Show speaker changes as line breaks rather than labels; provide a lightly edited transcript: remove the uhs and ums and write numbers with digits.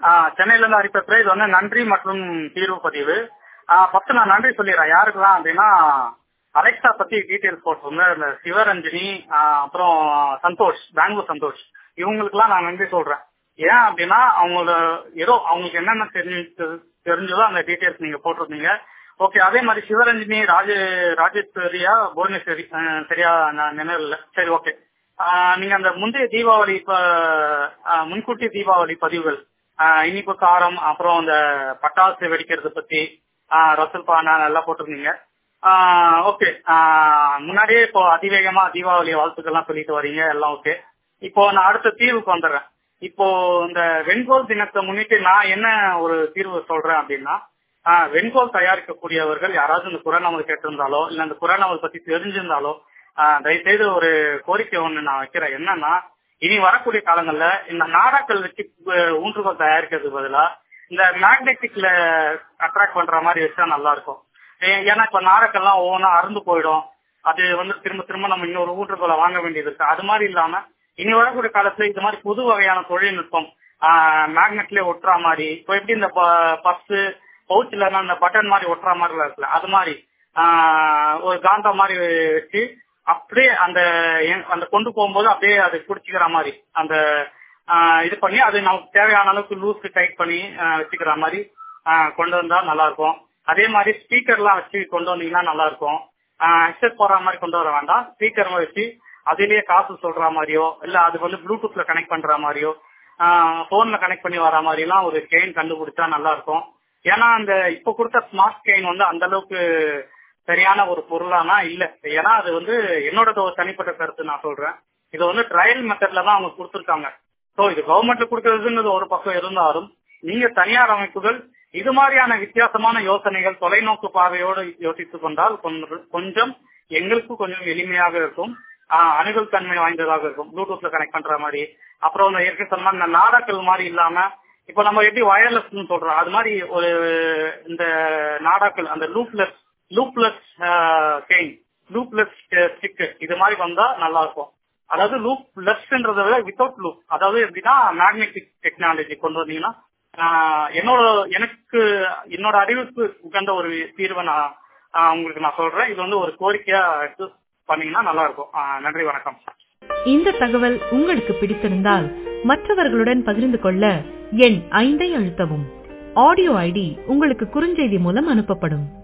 சென்னையில இருந்து அனுப்பியிருக்கிறேன். இது வந்து நன்றி மற்றும் தீர்வு பதிவு. ஃபர்ஸ்ட் நான் நன்றி சொல்லிடுறேன். யாருக்குலாம் அப்படின்னா, அலெக்சா பத்தி டீடைல்ஸ் போட்டிருந்த இந்த சிவரஞ்சனி, அப்புறம் சந்தோஷ், பெங்களூர் சந்தோஷ், இவங்களுக்குலாம் நான் நன்றி சொல்றேன். ஏன் அப்படின்னா அவங்களோட ஏதோ அவங்களுக்கு என்னென்ன தெரிஞ்சதோ அந்த டீடைல்ஸ் நீங்க போட்டிருந்தீங்க. ஓகே. அதே மாதிரி சிவரஞ்சனி, ராஜேஸ்வரியா, புவனேஸ்வரி, சரியா நான் நினைவில்லை. சரி, ஓகே. நீங்க அந்த முந்தைய தீபாவளி முன்கூட்டி தீபாவளி பதிவுகள், இனிப்பு காரம், அப்புறம் அந்த பட்டாசு வெடிக்கிறது பத்தி, ரசல் பானா எல்லாம் போட்டிருந்தீங்க. ஓகே. முன்னாடியே இப்போ அதிவேகமா தீபாவளி வாழ்த்துக்கள்லாம் சொல்லிட்டு வரீங்க, எல்லாம் ஓகே. இப்போ நான் அடுத்த தீர்வுக்கு வந்துடுறேன். இப்போ இந்த வெண்கோல் தினத்தை முன்னிட்டு நான் என்ன ஒரு தீர்வு சொல்றேன் அப்படின்னா, வெண்கோல் தயாரிக்கக்கூடியவர்கள் யாராவது இந்த குறநாவல் கேட்டிருந்தாலோ இல்ல இந்த குறநாவல் பத்தி தெரிஞ்சிருந்தாலோ தயவுசெய்து ஒரு கோரிக்கை ஒண்ணு நான் வைக்கிறேன். என்னன்னா, இனி வரக்கூடிய காலங்கள்ல இந்த நாடாக்கள் வச்சு ஊன்றுகோல் தயாரிக்கிறதுக்கு பதிலா இந்த மேக்னெட்டிக்ல அட்ராக்ட் பண்ற மாதிரி வச்சா நல்லா இருக்கும். ஏன்னா இப்ப நாடாக்கள்லாம் ஒவ்வொன்றா அறுந்து போயிடும். அது வந்து திரும்ப திரும்ப நம்ம இன்னொரு ஊன்றுகோலை வாங்க வேண்டியது இருக்கு. அது மாதிரி இல்லாம இனி வரக்கூடிய காலத்துல இது மாதிரி புது வகையான தொழில்நுட்பம், மேக்னெட்லயே ஒட்டுற மாதிரி, இப்போ எப்படி இந்த பர்ஸ் பவுச்ல அந்த பட்டன் மாதிரி ஒட்டுற மாதிரி இருக்குல்ல, அது மாதிரி ஒரு காந்தா மாதிரி வச்சு அப்படியே அந்த கொண்டு போகும்போது அப்படியே அதை பிடிச்சிக்கிற மாதிரி அந்த இது பண்ணி அது நமக்கு தேவையான அளவுக்கு லூஸ் டைட் பண்ணி வச்சுக்கிற மாதிரி கொண்டு வந்தா நல்லா இருக்கும். அதே மாதிரி ஸ்பீக்கர்லாம் வச்சு கொண்டு வந்தீங்கன்னா நல்லா இருக்கும். ஹெட்செட் போடுற மாதிரி கொண்டு வர வேண்டாம். ஸ்பீக்கர் வச்சு அதிலேயே காசு சொல்ற மாதிரியோ இல்ல அது வந்து ப்ளூடூத்ல கனெக்ட் பண்ற மாதிரியோ போன்ல கனெக்ட் பண்ணி வர மாதிரி எல்லாம் ஒரு செயின் கண்டுபிடிச்சா நல்லா இருக்கும். ஏன்னா அந்த இப்ப கொடுத்த ஸ்மார்ட் செயின் வந்து அந்த அளவுக்கு சரியான ஒரு பொருளானா இல்ல. ஏன்னா அது வந்து என்னோட தனிப்பட்ட கருத்து நான் சொல்றேன். இது வந்து ட்ரையல் மெத்தட்ல தான் அவங்க கொடுத்துருக்காங்க. சோ இது கவர்மெண்ட்ல கொடுக்கறதுன்றது ஒரு பக்கம் இருந்தாலும் நீங்க தனியார் அமைப்புகள் இது மாதிரியான வித்தியாசமான யோசனைகள் தொலைநோக்கு பார்வையோடு யோசித்துக் கொண்டால் கொஞ்சம் எங்களுக்கு கொஞ்சம் எளிமையாக இருக்கும், அணுகல் தன்மை வாய்ந்ததாக இருக்கும். ப்ளூடூத்ல கனெக்ட் பண்ற மாதிரி, அப்புறம் ஏற்கனவே சொன்ன நாடாக்கள் மாதிரி இல்லாம இப்ப நம்ம எப்படி வயர்லெஸ் சொல்றோம் அது மாதிரி ஒரு இந்த நாடாக்கள் அந்த லூப்லெஸ் செயின், லூப்லெஸ் ஸ்டிக் இது மாதிரி வந்தா நல்லா இருக்கும். அதாவது லூப்லெஸ்ன்றத விட வித்தவுட் லூப், அதாவது எப்படின்னா மேக்னெட்டிக் டெக்னாலஜி கொண்டு வந்தீங்கன்னா என்னோட அறிவுக்கு உகந்த ஒரு தீர்வை நான் உங்களுக்கு நான் சொல்றேன். இது வந்து ஒரு கோரிக்கையா எடுத்து பண்ணீங்கன்னா நல்லா இருக்கும். நன்றி, வணக்கம்.
இந்த தகவல் உங்களுக்கு பிடித்திருந்தால் மற்றவர்களுடன் பகிர்ந்து கொள்ள எண் 5 அழுத்தவும். ஆடியோ ஐடி உங்களுக்கு குறுஞ்செய்தி மூலம் அனுப்பப்படும்.